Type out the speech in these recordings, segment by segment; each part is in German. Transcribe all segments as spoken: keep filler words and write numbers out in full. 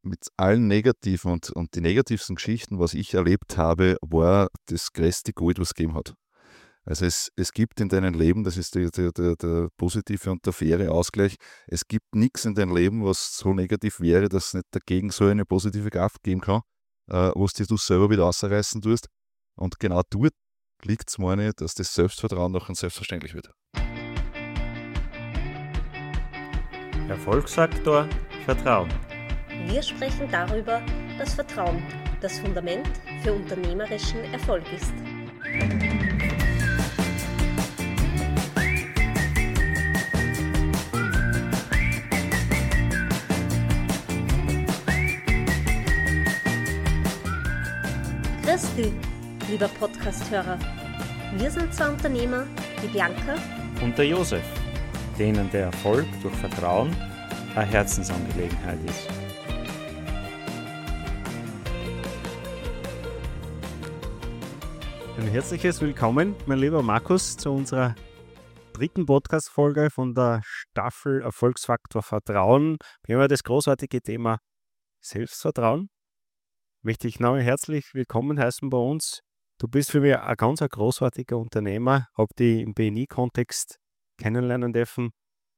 mit allen negativen und, und die negativsten Geschichten, was ich erlebt habe, war das größte Gold, was es gegeben hat. Also es, es gibt in deinem Leben, das ist der, der, der, der positive und der faire Ausgleich, es gibt nichts in deinem Leben, was so negativ wäre, dass es nicht dagegen so eine positive Kraft geben kann, äh, was dir du selber wieder rausreißen tust. Und genau dort liegt es, meine ich, dass das Selbstvertrauen noch selbstverständlich wird. Erfolgsfaktor Vertrauen. Wir sprechen darüber, dass Vertrauen das Fundament für unternehmerischen Erfolg ist. Grüß dich, lieber Podcast-Hörer. Wir sind zwei Unternehmer, die Bianca Und der Josef, denen der Erfolg durch Vertrauen eine Herzensangelegenheit ist. Ein herzliches Willkommen, mein lieber Markus, zu unserer dritten Podcast-Folge von der Staffel Erfolgsfaktor Vertrauen. Wir haben ja das großartige Thema Selbstvertrauen. Möchte ich noch herzlich willkommen heißen bei uns. Du bist für mich ein ganz ein großartiger Unternehmer, habe dich im B N I-Kontext kennenlernen dürfen.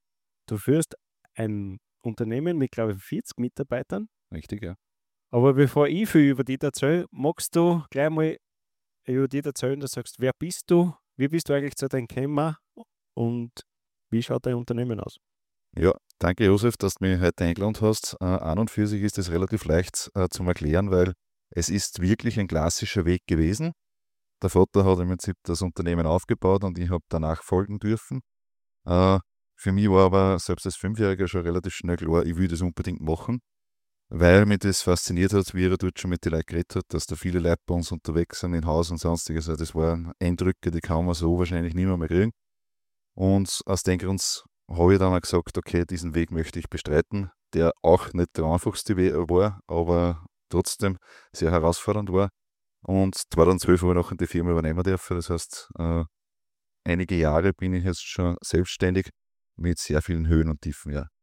Du führst ein Unternehmen mit, glaube ich, vierzig Mitarbeitern. Richtig, ja. Aber bevor ich viel über dich erzähle, magst du gleich mal über dich erzählen, du sagst, wer bist du, wie bist du eigentlich zu deinem gekommen und wie schaut dein Unternehmen aus? Ja, danke Josef, dass du mich heute eingeladen hast. Äh, an und für sich ist es relativ leicht äh, zum Erklären, weil es ist wirklich ein klassischer Weg gewesen. Der Vater hat im Prinzip das Unternehmen aufgebaut und ich habe danach folgen dürfen. Äh, für mich war aber selbst als Fünfjähriger schon relativ schnell klar, ich will das unbedingt machen, weil mich das fasziniert hat, wie er dort schon mit den Leuten geredet hat, dass da viele Leute bei uns unterwegs sind, in Haus und sonstiges. Also das waren Eindrücke, die kann man so wahrscheinlich nicht mehr, mehr kriegen. Und aus dem Grund habe ich dann auch gesagt, okay, diesen Weg möchte ich bestreiten, der auch nicht der einfachste Weg war, aber trotzdem sehr herausfordernd war. Und zweitausendzwölf habe ich nachher die Firma übernehmen dürfen. Das heißt, äh, einige Jahre bin ich jetzt schon selbstständig mit sehr vielen Höhen und Tiefen, ja.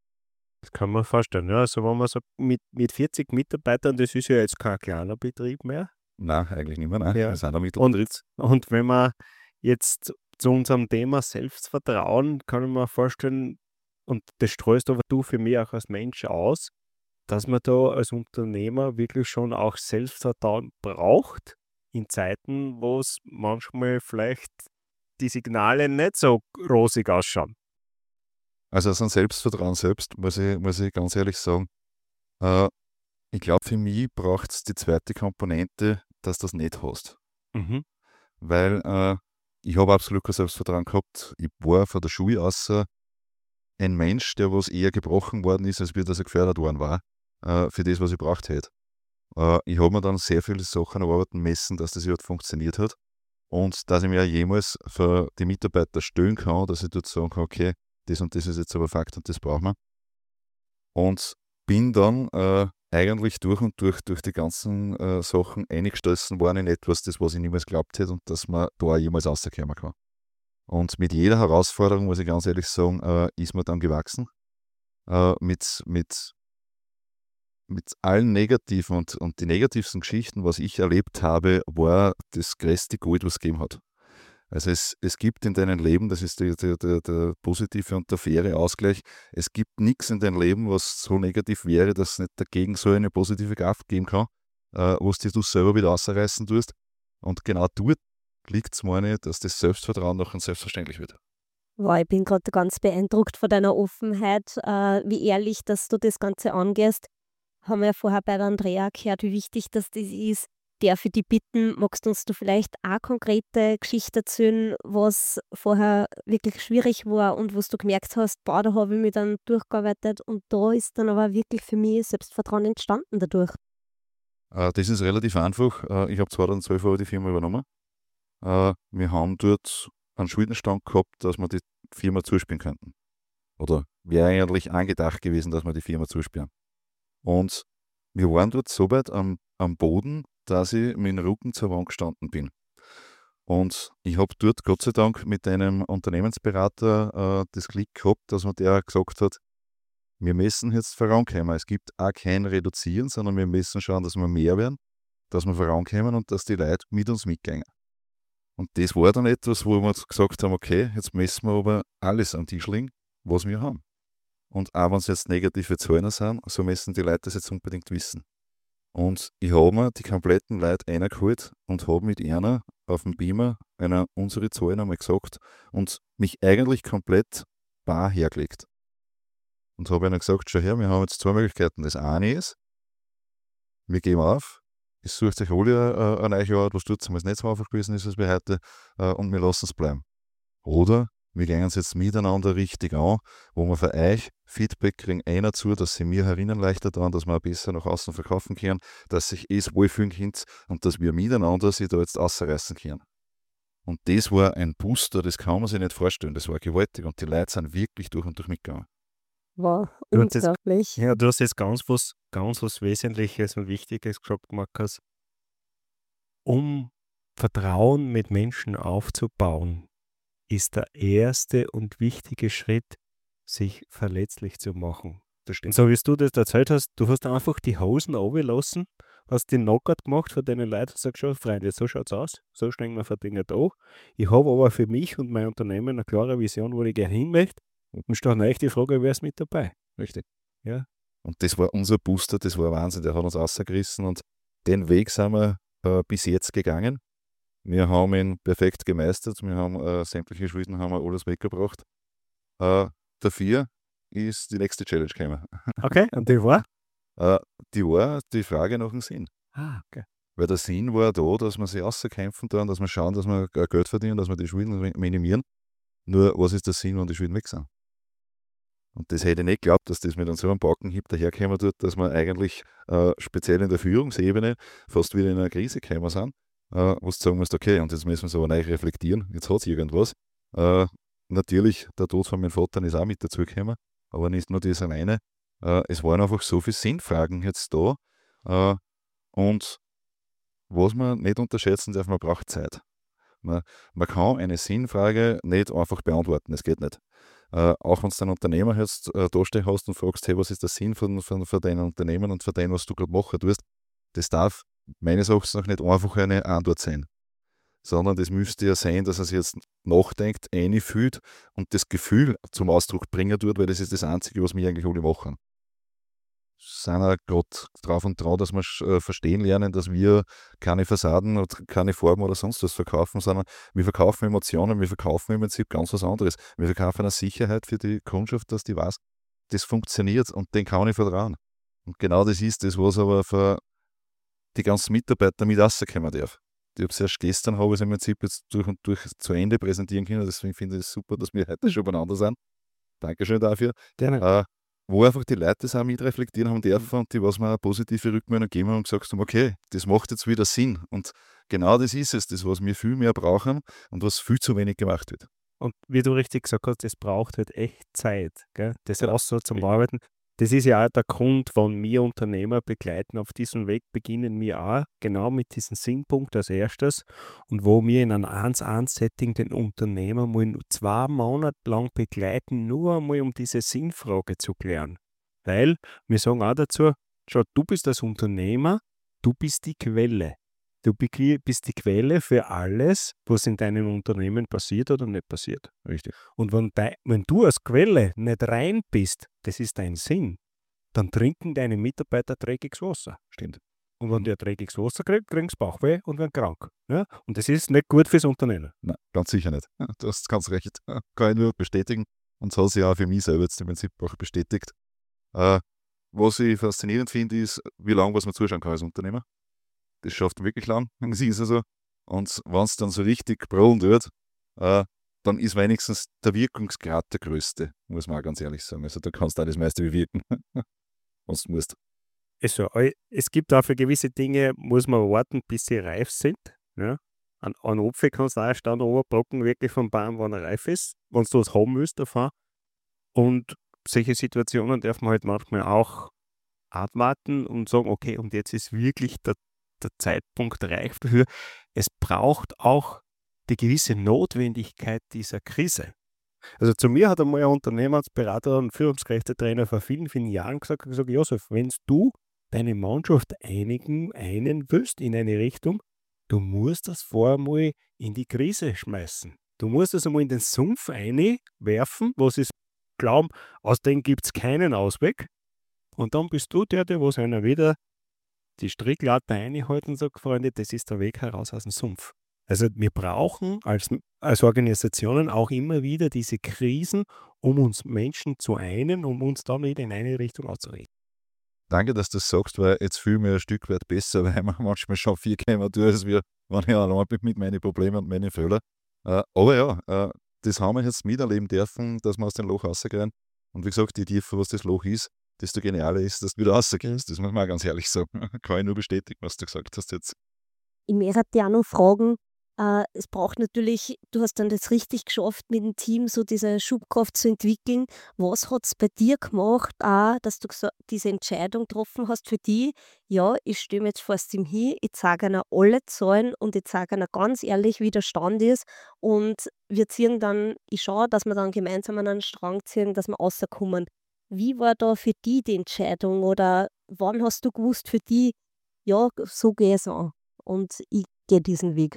Das kann man vorstellen. Ja, also wenn man sagt, mit, mit vierzig Mitarbeitern, das ist ja jetzt kein kleiner Betrieb mehr. Nein, eigentlich nicht mehr, nein. Ja. Wir sind ein Und, Mittelbetrieb. und wenn man jetzt zu unserem Thema Selbstvertrauen, kann ich mir vorstellen, und das streust aber du für mich auch als Mensch aus, dass man da als Unternehmer wirklich schon auch Selbstvertrauen braucht in Zeiten, wo es manchmal vielleicht die Signale nicht so rosig ausschauen. Also aus einem Selbstvertrauen selbst, muss ich, muss ich ganz ehrlich sagen, äh, ich glaube, für mich braucht es die zweite Komponente, dass du das nicht hast. Mhm. Weil äh, ich habe absolut kein Selbstvertrauen gehabt. Ich war von der Schule aus ein Mensch, der was eher gebrochen worden ist, als wie dass er gefördert worden war, äh, für das, was ich braucht hätte. Äh, ich habe mir dann sehr viele Sachen erarbeiten müssen, dass das überhaupt funktioniert hat. Und dass ich mir jemals für die Mitarbeiter stellen kann, dass ich dort sagen kann, okay, das und das ist jetzt aber Fakt und das brauchen wir. Und bin dann äh, eigentlich durch und durch durch die ganzen äh, Sachen eingestoßen worden in etwas, das was ich niemals geglaubt hätte und dass man da auch jemals rauskommen kann. Und mit jeder Herausforderung, muss ich ganz ehrlich sagen, äh, ist man dann gewachsen. Äh, mit, mit, mit allen negativen und, und die negativsten Geschichten, was ich erlebt habe, war das größte Gold, was es gegeben hat. Also es, es gibt in deinem Leben, das ist der, der, der, der positive und der faire Ausgleich, es gibt nichts in deinem Leben, was so negativ wäre, dass es nicht dagegen so eine positive Kraft geben kann, äh, was dir du selber wieder rausreißen tust. Und genau dort liegt es, meine ich, dass das Selbstvertrauen noch selbstverständlich wird. Wow, ich bin gerade ganz beeindruckt von deiner Offenheit, äh, wie ehrlich, dass du das Ganze angehst. Haben wir ja vorher bei der Andrea gehört, wie wichtig das ist. Darf ich dich bitten, magst du uns du vielleicht eine konkrete Geschichte erzählen, was vorher wirklich schwierig war und was du gemerkt hast, boah, da habe ich mich dann durchgearbeitet und da ist dann aber wirklich für mich Selbstvertrauen entstanden dadurch. Äh, das ist relativ einfach. Äh, ich habe zweitausendzwölf die Firma übernommen. Äh, wir haben dort einen Schuldenstand gehabt, dass wir die Firma zuspielen könnten. Oder wäre eigentlich angedacht gewesen, dass wir die Firma zuspielen. Und wir waren dort so weit am, am Boden, dass ich mit dem Rücken zur Wand gestanden bin. Und ich habe dort Gott sei Dank mit einem Unternehmensberater äh, das Glück gehabt, dass mir der gesagt hat, wir müssen jetzt vorankommen. Es gibt auch kein Reduzieren, sondern wir müssen schauen, dass wir mehr werden, dass wir vorankommen und dass die Leute mit uns mitgehen. Und das war dann etwas, wo wir gesagt haben, okay, jetzt müssen wir aber alles am Tisch legen, was wir haben. Und auch wenn es jetzt negative Zahlen sind, so müssen die Leute das jetzt unbedingt wissen. Und ich habe mir die kompletten Leute reingeholt und habe mit einer auf dem Beamer einer unsere Zahlen einmal gesagt und mich eigentlich komplett bar hergelegt. Und habe ihnen gesagt, schau her, wir haben jetzt zwei Möglichkeiten. Das eine ist, wir geben auf, es sucht sich alle äh, ein neues Jahr, was tut es, was nicht so einfach gewesen ist als wir heute, äh, und wir lassen es bleiben. Oder wir gehen uns jetzt miteinander richtig an, wo wir für euch Feedback kriegen, einer zu, dass sie mir herinnen leichter tun, dass wir besser nach außen verkaufen können, dass sich es wohlfühlen könnt und dass wir miteinander sie da jetzt rausreißen können. Und das war ein Booster, das kann man sich nicht vorstellen, das war gewaltig und die Leute sind wirklich durch und durch mitgegangen. Wow, Du hast jetzt, unglaublich. ja, du hast jetzt ganz was, ganz was Wesentliches und Wichtiges gesagt, Markus. Um Vertrauen mit Menschen aufzubauen, ist der erste und wichtige Schritt, sich verletzlich zu machen. Das Und stimmt. so wie du das erzählt hast, du hast einfach die Hosen runtergelassen, hast den Knockout gemacht von deinen Leuten und sagst schon, Freunde, so schaut's aus, so stehen wir für Dinge da. Ich habe aber für mich und mein Unternehmen eine klare Vision, wo ich gerne hin möchte. Und steht euch die Frage, wer ist mit dabei? Richtig. Ja. Und das war unser Booster, das war Wahnsinn, der hat uns rausgerissen und den Weg sind wir äh, bis jetzt gegangen. Wir haben ihn perfekt gemeistert, wir haben äh, sämtliche Schulden, haben wir alles weggebracht. Äh, dafür ist die nächste Challenge gekommen. Okay, und die war? Äh, die war die Frage nach dem Sinn. Ah, okay. Weil der Sinn war da, dass wir sich rauskämpfen tun, dass wir schauen, dass wir äh, Geld verdienen, dass wir die Schulden minimieren. Nur, was ist der Sinn, wenn die Schulden weg sind? Und das hätte ich nicht geglaubt, dass das mit so einem Backenhieb daherkommen tut, dass wir eigentlich äh, speziell in der Führungsebene fast wieder in einer Krise gekommen sind, äh, wo du sagen musst, okay, und jetzt müssen wir es aber neu reflektieren, jetzt hat es irgendwas. Äh, natürlich, der Tod von meinem Vater ist auch mit dazugekommen, aber nicht nur das alleine. Äh, es waren einfach so viele Sinnfragen jetzt da. Äh, und was man nicht unterschätzen darf, man braucht Zeit. Man, man kann eine Sinnfrage nicht einfach beantworten, das geht nicht. Äh, auch wenn du einen Unternehmer jetzt äh, da stehen hast und fragst, hey, was ist der Sinn von, von, von deinem Unternehmen und von dem, was du gerade machen tust, das darf meines Erachtens noch nicht einfach eine Antwort sein. Sondern das müsste ja sein, dass er sich jetzt nachdenkt, einfühlt und das Gefühl zum Ausdruck bringen tut, weil das ist das Einzige, was wir eigentlich alle machen. Sind auch gerade drauf und dran, dass wir äh, verstehen lernen, dass wir keine Fassaden oder keine Farben oder sonst was verkaufen, sondern wir verkaufen Emotionen, wir verkaufen im Prinzip ganz was anderes. Wir verkaufen eine Sicherheit für die Kundschaft, dass die weiß, das funktioniert und den kann ich vertrauen. Und genau das ist das, was aber für die ganzen Mitarbeiter mit rauskommen darf. Ich habe es erst gestern, habe ich es im Prinzip jetzt durch und durch zu Ende präsentieren können, deswegen finde ich es super, dass wir heute schon beieinander sind. Dankeschön dafür. Gerne. Äh, wo einfach die Leute das auch mitreflektieren haben dürfen und die was mir eine positive Rückmeldung gegeben haben und gesagt haben, okay, das macht jetzt wieder Sinn. Und genau das ist es, das, was wir viel mehr brauchen und was viel zu wenig gemacht wird. Und wie du richtig gesagt hast, das braucht halt echt Zeit, gell? Das Genau. auch so zum Richtig. Arbeiten. Das ist ja auch der Grund, wann wir Unternehmer begleiten auf diesem Weg, beginnen wir auch genau mit diesem Sinnpunkt als erstes und wo wir in einem eins zu eins Setting den Unternehmer mal zwei Monate lang begleiten, nur einmal um diese Sinnfrage zu klären. Weil wir sagen auch dazu, schau, du bist als Unternehmer, du bist die Quelle. Du be- bist die Quelle für alles, was in deinem Unternehmen passiert oder nicht passiert. Richtig. Und wenn, dei- wenn du als Quelle nicht rein bist, das ist dein Sinn, dann trinken deine Mitarbeiter dreckiges Wasser. Stimmt. Und wenn die ein dreckiges Wasser kriegen, kriegen sie Bauchweh und werden krank. Ja? Und das ist nicht gut fürs Unternehmen. Nein, ganz sicher nicht. Ja, du hast ganz recht. Kann ich nur bestätigen. Und so hat sich auch für mich selber jetzt im Prinzip auch bestätigt. Äh, was ich faszinierend finde, ist, wie lange was man zuschauen kann als Unternehmer. Das schafft wirklich lang, das ist ja so. Und wenn es dann so richtig brüllen wird, äh, dann ist wenigstens der Wirkungsgrad der größte, muss man auch ganz ehrlich sagen. Also da kannst du auch das meiste bewirken, wenn du musst. Ist so. Eu- Es gibt auch für gewisse Dinge, muss man warten, bis sie reif sind. Ja? An, an Apfel kannst du auch erst dann runterbrocken, wirklich vom Baum, wenn er reif ist, wenn du das haben willst davon. Und solche Situationen darf man halt manchmal auch abwarten und sagen, okay, und jetzt ist wirklich der, der Zeitpunkt reif dafür. Es braucht auch die gewisse Notwendigkeit dieser Krise. Also zu mir hat einmal ein Unternehmensberater und Führungskräftetrainer vor vielen, vielen Jahren gesagt, gesagt Josef, wenn du deine Mannschaft einigen, einen willst in eine Richtung, du musst das vorher mal in die Krise schmeißen. Du musst das einmal in den Sumpf einwerfen, wo sie glauben, aus dem gibt es keinen Ausweg. Und dann bist du der, der wo einer wieder die Stricklatte einhalten und sagt, Freunde, das ist der Weg heraus aus dem Sumpf. Also wir brauchen als, als Organisationen auch immer wieder diese Krisen, um uns Menschen zu einen, um uns dann wieder in eine Richtung auszurichten. Danke, dass du das sagst, weil jetzt fühle ich mich ein Stück weit besser, weil man manchmal schon viel käme durch, als wir, wenn ich allein bin mit meinen Problemen und meinen Fehlern. Äh, aber ja, äh, das haben wir jetzt miterleben dürfen, dass wir aus dem Loch rausgehen. Und wie gesagt, je tiefer was das Loch ist, desto genialer ist, dass du wieder rausgehst. Das muss man auch ganz ehrlich sagen. Kann ich nur bestätigen, was du gesagt hast jetzt. Ich möchte dich auch noch fragen, äh, es braucht natürlich, du hast dann das richtig geschafft, mit dem Team so diese Schubkraft zu entwickeln. Was hat es bei dir gemacht, auch, dass du gesa- diese Entscheidung getroffen hast für die, ja, ich stelle mir jetzt vor das Team hin, ich zeige ihnen alle Zahlen und ich zeige ihnen ganz ehrlich, wie der Stand ist und wir ziehen dann, ich schaue, dass wir dann gemeinsam an einen Strang ziehen, dass wir rauskommen. Wie war da für die die Entscheidung oder wann hast du gewusst für die, ja, so gehe ich es an und ich gehe diesen Weg?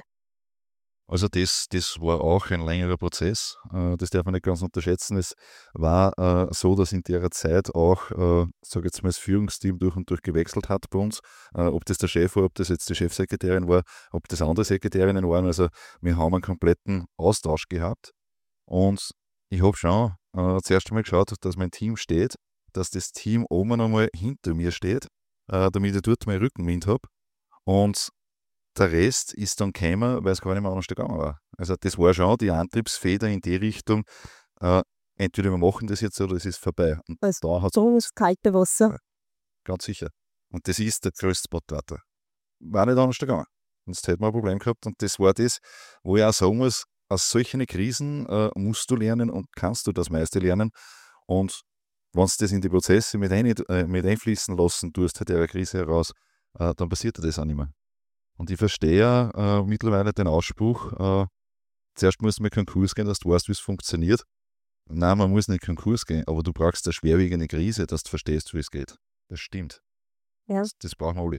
Also das, das war auch ein längerer Prozess. Äh, Das darf man nicht ganz unterschätzen. Es war äh, so, dass in der Zeit auch, äh, sage jetzt mal, das Führungsteam durch und durch gewechselt hat bei uns. Äh, Ob das der Chef war, ob das jetzt die Chefsekretärin war, ob das andere Sekretärinnen waren. Also wir haben einen kompletten Austausch gehabt. Und ich habe schon äh, zuerst einmal geschaut, dass mein Team steht, dass das Team oben einmal hinter mir steht, äh, damit ich dort meinen Rückenwind habe. Und der Rest ist dann gekommen, weil es gar nicht mehr anders gegangen war. Also das war schon die Antriebsfeder in die Richtung, äh, entweder wir machen das jetzt oder es ist vorbei. Und Also da hat so ins kalte Wasser. ganz sicher. Und das ist der größte Spotwarte. War nicht anders gegangen. Sonst hätten wir ein Problem gehabt. Und das war das, wo ich auch sagen muss, aus solchen Krisen äh, musst du lernen und kannst du das meiste lernen. Und wenn du das in die Prozesse mit, ein, äh, mit einfließen lassen tust, aus der Krise heraus, äh, dann passiert dir das auch nicht mehr. Und ich verstehe äh, mittlerweile den Ausspruch, äh, zuerst musst du mit Konkurs gehen, dass du weißt, wie es funktioniert. Nein, man muss nicht Konkurs gehen, aber du brauchst eine schwerwiegende Krise, dass du verstehst, wie es geht. Das stimmt. Ja. Das, das brauchen wir alle.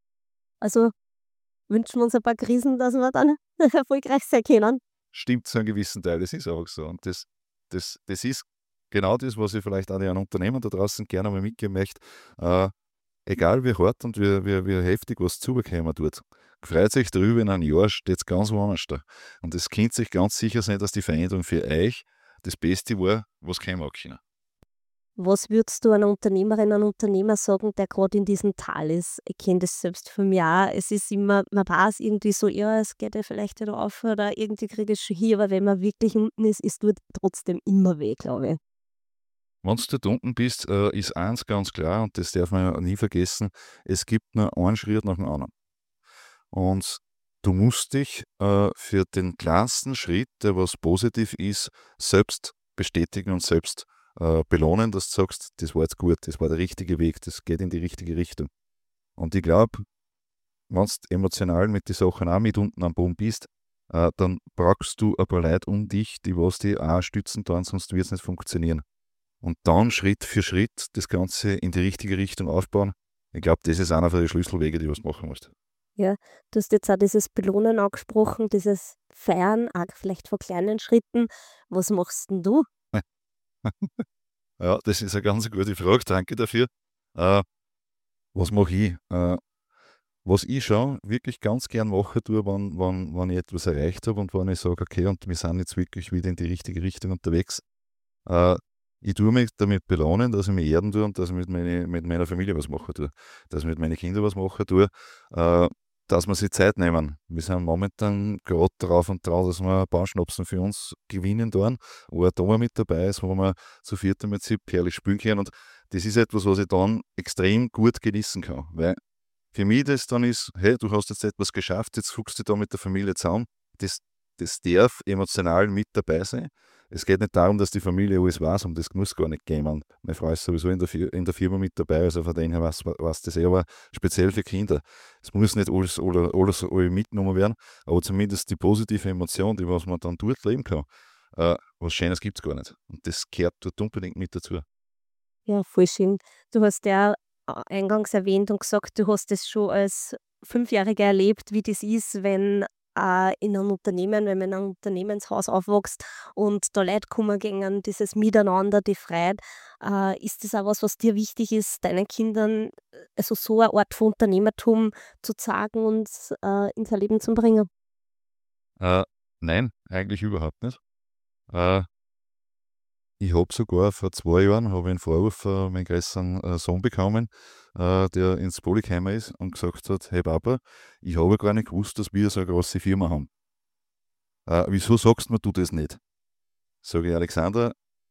Also wünschen wir uns ein paar Krisen, dass wir dann erfolgreich sein können. Stimmt zu einem gewissen Teil, das ist auch so. Und das, das, das ist genau das, was ich vielleicht auch den Unternehmen da draußen gerne mal mitgeben möchte. Äh, egal wie hart und wie, wie, wie heftig was zubekommen tut, freut sich darüber, in einem Jahr steht es ganz woanders da. Und es kann sich ganz sicher sein, dass die Veränderung für euch das Beste war, was kommen mag können. Was würdest du einer Unternehmerin, einem Unternehmer sagen, der gerade in diesem Tal ist? Ich kenne das selbst von mir auch. Es ist immer, man weiß irgendwie so, ja, es geht ja vielleicht wieder auf oder irgendwie kriege ich es schon hier, aber wenn man wirklich unten ist, ist tut trotzdem immer weh, glaube ich. Wenn du dort unten bist, äh, ist eins ganz klar, und das darf man ja nie vergessen, es gibt nur einen Schritt nach dem anderen. Und du musst dich äh, für den kleinsten Schritt, der was positiv ist, selbst bestätigen und selbst äh, belohnen, dass du sagst, das war jetzt gut, das war der richtige Weg, das geht in die richtige Richtung. Und ich glaube, wenn du emotional mit den Sachen auch mit unten am Boden bist, äh, dann brauchst du ein paar Leute um dich, die was dich auch stützen tun, sonst wird es nicht funktionieren. Und dann Schritt für Schritt das Ganze in die richtige Richtung aufbauen. Ich glaube, das ist einer der Schlüsselwege, die du machen musst. Ja, du hast jetzt auch dieses Belohnen angesprochen, dieses Feiern, auch vielleicht von kleinen Schritten. Was machst denn du? Ja, das ist eine ganz gute Frage, danke dafür. Äh, was mache ich? Äh, was ich schon wirklich ganz gern mache, tue, wenn, wenn, wenn ich etwas erreicht habe und wenn ich sage, okay, und wir sind jetzt wirklich wieder in die richtige Richtung unterwegs. Äh, ich tue mich damit belohnen, dass ich mich erden tue und dass ich mit, meine, mit meiner Familie was machen tue. Dass ich mit meinen Kindern was machen tue. Äh, dass wir sich Zeit nehmen. Wir sind momentan gerade drauf und drauf, dass wir ein paar Schnapsen für uns gewinnen dürfen, wo ein Thomas mit dabei ist, wo wir zu viert mit sieb herrlich spielen können. Und das ist etwas, was ich dann extrem gut genießen kann. Weil für mich das dann ist, hey, du hast jetzt etwas geschafft, jetzt fuchst du da mit der Familie zusammen. Das, das darf emotional mit dabei sein. Es geht nicht darum, dass die Familie alles weiß, um das muss gar nicht gehen. Meine Frau ist sowieso in der, Fir- in der Firma mit dabei, also von denen her weiß, weiß das eh, aber speziell für Kinder. Es muss nicht alles, oder, alles alle mitgenommen werden, aber zumindest die positive Emotion, die was man dann dort leben kann, äh, was Schönes gibt es gar nicht. Und das gehört dort unbedingt mit dazu. Ja, voll schön. Du hast ja äh, eingangs erwähnt und gesagt, du hast es schon als Fünfjähriger erlebt, wie das ist, wenn äh, in einem Unternehmen, wenn man in einem Unternehmenshaus aufwächst und da Leute kommen gegen dieses Miteinander, die Freiheit. Äh, ist das auch was, was dir wichtig ist, deinen Kindern äh, also so eine Art von Unternehmertum zu zeigen und äh, ins Leben zu bringen? Äh, nein, eigentlich überhaupt nicht. Äh, ich habe sogar vor zwei Jahren habe ich einen Vorwurf von meinem größeren äh, Sohn bekommen, äh, der ins Poli gekommen ist und gesagt hat, hey Papa, ich habe gar nicht gewusst, dass wir so eine große Firma haben. Äh, wieso sagst mir du das nicht? Sage ich, Alexander,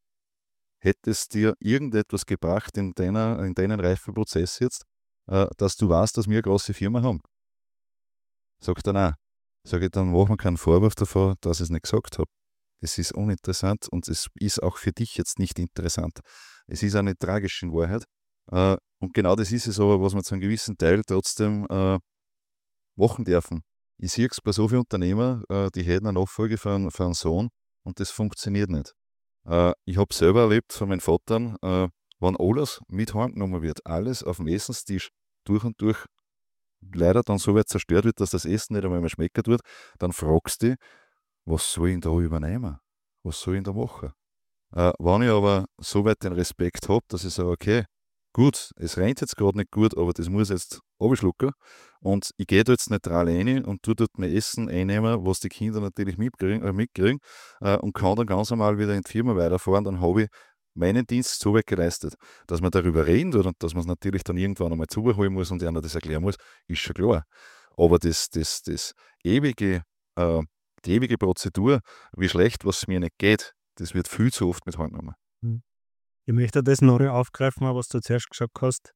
hätte es dir irgendetwas gebracht in, deiner, in deinen Reifeprozess jetzt, äh, dass du weißt, dass wir eine große Firma haben? Sagt er, nein. Sage ich, dann mach mir keinen Vorwurf davon, dass ich es nicht gesagt habe. Das ist uninteressant und es ist auch für dich jetzt nicht interessant. Es ist auch nicht tragisch in Wahrheit. Äh, und genau das ist es aber, was wir zu einem gewissen Teil trotzdem äh, machen dürfen. Ich sehe es bei so vielen Unternehmern, äh, die hätten eine Nachfolge für einen, für einen Sohn und das funktioniert nicht. Äh, ich habe selber erlebt von meinen Vatern, äh, wenn alles mit heimgenommen wird, alles auf dem Essenstisch durch und durch leider dann so weit zerstört wird, dass das Essen nicht einmal mehr schmecken tut, dann fragst du dich, was soll ich denn da übernehmen? Was soll ich denn da machen? Äh, wenn ich aber so weit den Respekt habe, dass ich sage, okay, gut, es rennt jetzt gerade nicht gut, aber das muss ich jetzt abschlucken und ich gehe da jetzt neutral rein und tue dort mein Essen einnehmen, was die Kinder natürlich mitkriegen, äh, mitkriegen äh, und kann dann ganz normal wieder in die Firma weiterfahren, dann habe ich meinen Dienst so weit geleistet. Dass man darüber reden tut und dass man es natürlich dann irgendwann einmal zuholen muss und einer das erklären muss, ist schon klar. Aber das, das, das ewige, äh, die ewige Prozedur, wie schlecht was mir nicht geht, das wird viel zu oft mit heimgenommen. Ich möchte das noch aufgreifen, was du zuerst gesagt hast,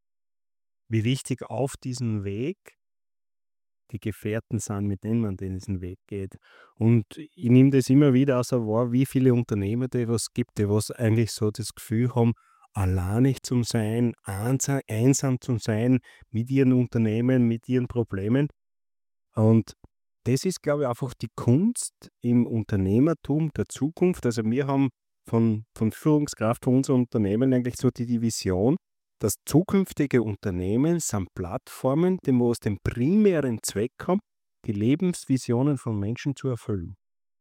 wie wichtig auf diesem Weg die Gefährten sind, mit denen man diesen Weg geht. Und ich nehme das immer wieder also wahr, wie viele Unternehmer die was gibt, die was eigentlich so das Gefühl haben, alleinig zu sein, einsam zu sein mit ihren Unternehmen, mit ihren Problemen. Und das ist, glaube ich, einfach die Kunst im Unternehmertum der Zukunft. Also wir haben von, von Führungskraft von unserem Unternehmen eigentlich so die, die Vision, dass zukünftige Unternehmen sind Plattformen, die wir aus dem primären Zweck haben, die Lebensvisionen von Menschen zu erfüllen.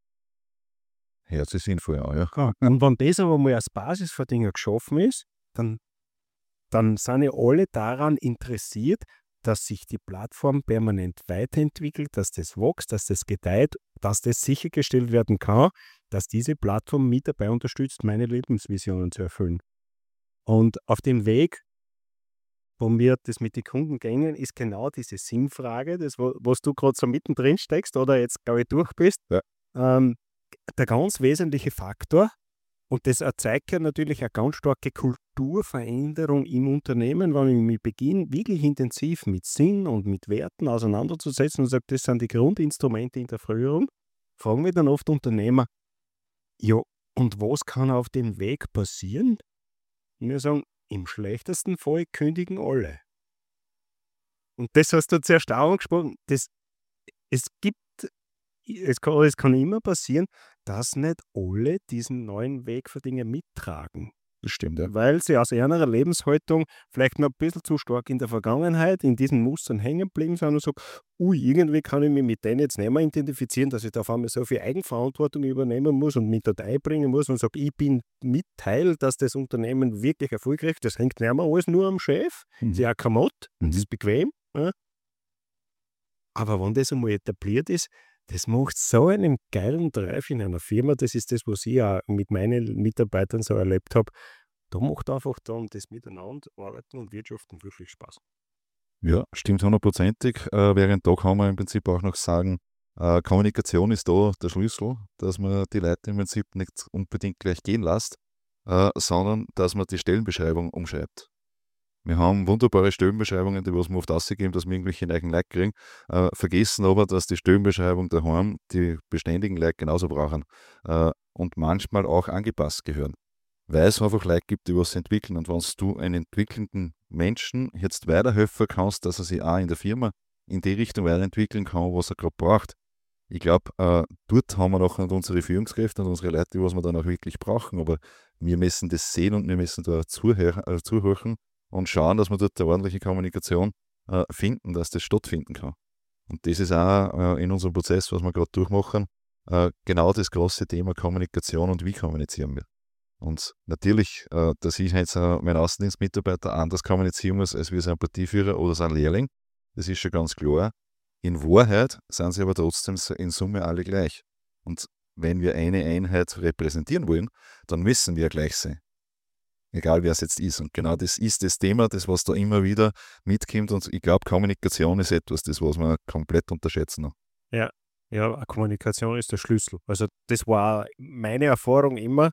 Hört sich sinnvoll an, ja. Ja, und wenn das aber mal als Basis für Dinge geschaffen ist, dann, dann sind ja alle daran interessiert, dass sich die Plattform permanent weiterentwickelt, dass das wächst, dass das gedeiht, dass das sichergestellt werden kann, dass diese Plattform mit dabei unterstützt, meine Lebensvisionen zu erfüllen. Und auf dem Weg, wo wir das mit den Kunden gehen, ist genau diese Sinnfrage, das, wo, was du gerade so mittendrin steckst oder jetzt, glaube ich, durch bist, Ja. ähm, der ganz wesentliche Faktor. Und das erzeugt ja natürlich eine ganz starke Kulturveränderung im Unternehmen, wenn ich mich beginne, wirklich intensiv mit Sinn und mit Werten auseinanderzusetzen und sage, das sind die Grundinstrumente in der Führung, fragen wir dann oft Unternehmer, ja, und was kann auf dem Weg passieren? Und wir sagen, im schlechtesten Fall kündigen alle. Und das hast du zuerst auch angesprochen, das, es gibt, es kann, es kann immer passieren, dass nicht alle diesen neuen Weg für Dinge mittragen. Das stimmt, ja. Weil sie aus ihrer Lebenshaltung vielleicht noch ein bisschen zu stark in der Vergangenheit, in diesen Mustern hängen geblieben sind und sagen, ui, irgendwie kann ich mich mit denen jetzt nicht mehr identifizieren, dass ich da auf einmal so viel Eigenverantwortung übernehmen muss und mit dort einbringen muss und sage, ich bin mit Teil, dass das Unternehmen wirklich erfolgreich ist. Das hängt nicht mehr alles nur am Chef, Mhm. das ist ja auch kein Mott, Mhm. das ist bequem. Ja. Aber wenn das einmal etabliert ist, das macht so einen geilen Drive in einer Firma. Das ist das, was ich auch mit meinen Mitarbeitern so erlebt habe. Da macht einfach dann das Miteinander, Arbeiten und Wirtschaften wirklich Spaß. Ja, stimmt hundertprozentig. Äh, während da kann man im Prinzip auch noch sagen, äh, Kommunikation ist da der Schlüssel, dass man die Leute im Prinzip nicht unbedingt gleich gehen lässt, äh, sondern dass man die Stellenbeschreibung umschreibt. Wir haben wunderbare Stellenbeschreibungen, die was wir oft ausgeben, dass wir irgendwelche neuen Leute kriegen, äh, vergessen aber, dass die Stellenbeschreibung daheim die beständigen Leute genauso brauchen äh, und manchmal auch angepasst gehören. Weil es einfach Leute gibt, die was entwickeln. Und wenn du einen entwickelnden Menschen jetzt weiterhelfen kannst, dass er sich auch in der Firma in die Richtung weiterentwickeln kann, was er gerade braucht, Ich glaube, äh, dort haben wir nachher unsere Führungskräfte und unsere Leute, die was wir dann auch wirklich brauchen. Aber wir müssen das sehen und wir müssen da zuhören, äh, zuhören und schauen, dass wir dort eine ordentliche Kommunikation äh, finden, dass das stattfinden kann. Und das ist auch äh, in unserem Prozess, was wir gerade durchmachen, äh, genau das große Thema Kommunikation und wie kommunizieren wir. Und natürlich, äh, dass ich jetzt äh, mein Außendienstmitarbeiter anders kommunizieren muss, als wie sein Partieführer oder sein Lehrling, das ist schon ganz klar. In Wahrheit sind sie aber trotzdem in Summe alle gleich. Und wenn wir eine Einheit repräsentieren wollen, dann müssen wir gleich sein. Egal wer es jetzt ist. Und genau das ist das Thema, das was da immer wieder mitkommt. Und ich glaube, Kommunikation ist etwas, das was wir komplett unterschätzen noch. Ja, ja, Kommunikation ist der Schlüssel. Also das war meine Erfahrung immer,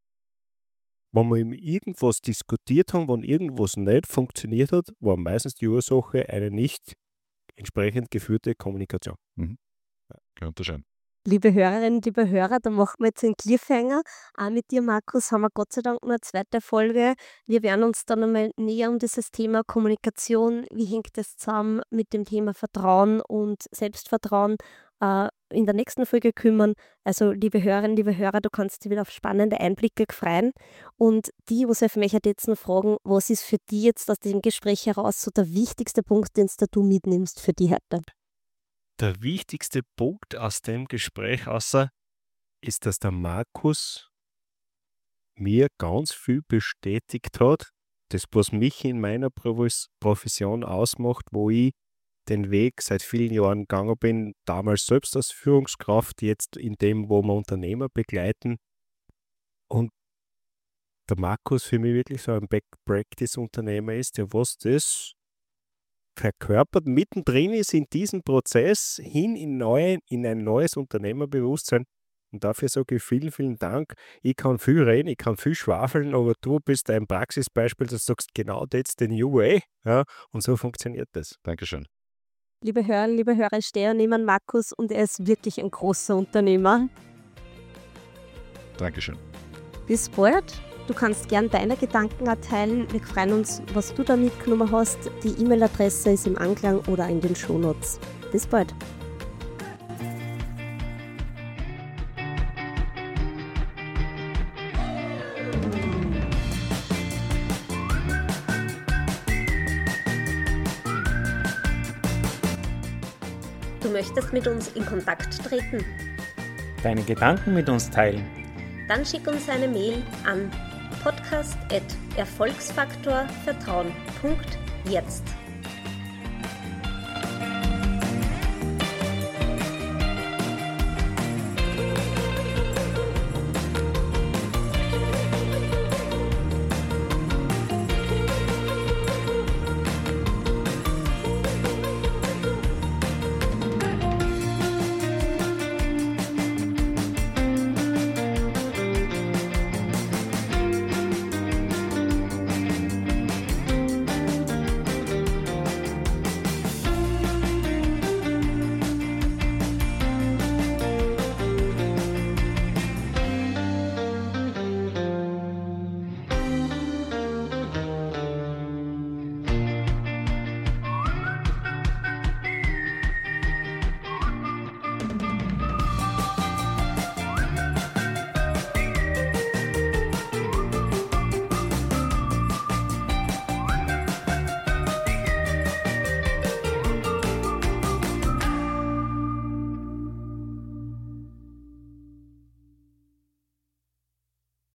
wenn wir eben irgendwas diskutiert haben, wenn irgendwas nicht funktioniert hat, war meistens die Ursache eine nicht entsprechend geführte Kommunikation. Mhm. Kann unterscheiden. Liebe Hörerinnen, liebe Hörer, da machen wir jetzt einen Cliffhanger. Auch mit dir, Markus, haben wir Gott sei Dank noch eine zweite Folge. Wir werden uns dann einmal näher um dieses Thema Kommunikation, wie hängt das zusammen mit dem Thema Vertrauen und Selbstvertrauen äh, in der nächsten Folge kümmern. Also liebe Hörerinnen, liebe Hörer, du kannst dich wieder auf spannende Einblicke freuen. Und die, was ich mich jetzt noch fragen, was ist für dich jetzt aus dem Gespräch heraus so der wichtigste Punkt, den du mitnimmst für die heute? Der wichtigste Punkt aus dem Gespräch außer ist, dass der Markus mir ganz viel bestätigt hat, das, was mich in meiner Profession ausmacht, wo ich den Weg seit vielen Jahren gegangen bin, damals selbst als Führungskraft, jetzt in dem, wo wir Unternehmer begleiten. Und der Markus für mich wirklich so ein Back-Practice-Unternehmer ist, der was das verkörpert, mittendrin ist in diesem Prozess hin in, neue, in ein neues Unternehmerbewusstsein. Und dafür sage ich vielen, vielen Dank. Ich kann viel reden, ich kann viel schwafeln, aber du bist ein Praxisbeispiel, dass du sagst, genau that's the new way. Ja, und so funktioniert das. Dankeschön. Liebe Hörer, liebe Hörer, ich stehe neben Markus und er ist wirklich ein großer Unternehmer. Dankeschön. Bis bald. Du kannst gern deine Gedanken erteilen. Wir freuen uns, was du da mitgenommen hast. Die E-Mail-Adresse ist im Anklang oder in den Shownotes. Bis bald. Du möchtest mit uns in Kontakt treten? Deine Gedanken mit uns teilen? Dann schick uns eine Mail an podcast at erfolgsfaktor vertrauen punkt jetzt.